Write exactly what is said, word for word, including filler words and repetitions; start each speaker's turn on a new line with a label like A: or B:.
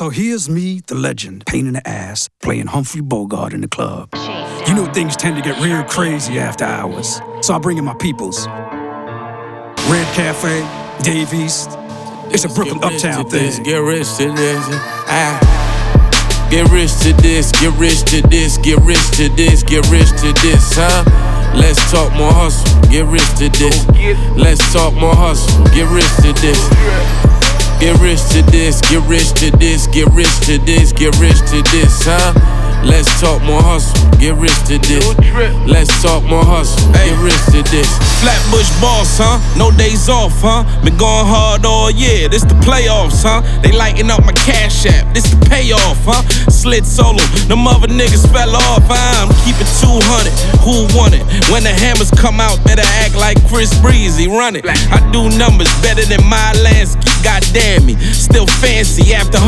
A: So here's me, the legend, pain in the ass, playing Humphrey Bogart in the club. You know things tend to get real crazy after hours, so I bring in my peoples. Red Cafe, Dave East. It's a Brooklyn uptown thing.
B: Get rich to this, ah. Get rich to this, get rich to this, get rich to this, get rich to this, huh? Let's talk more hustle, get rich to this. Let's talk more hustle, get rich to this. Get rich to this, get rich to this, get rich to this, get rich to this, huh? Let's talk more hustle, get rich to this. Let's talk more hustle, get rich to this.
C: Flatbush boss, huh? No days off, huh? Been going hard all year, this the playoffs, huh? They lighting up my cash app, this the payoff, huh? Slid solo, them other niggas fell off, huh? I'm keeping two hundred, who want it? When the hammers come out, better act like Chris Breezy, run it. I do numbers better than my Lansky, goddamn me. Still fancy after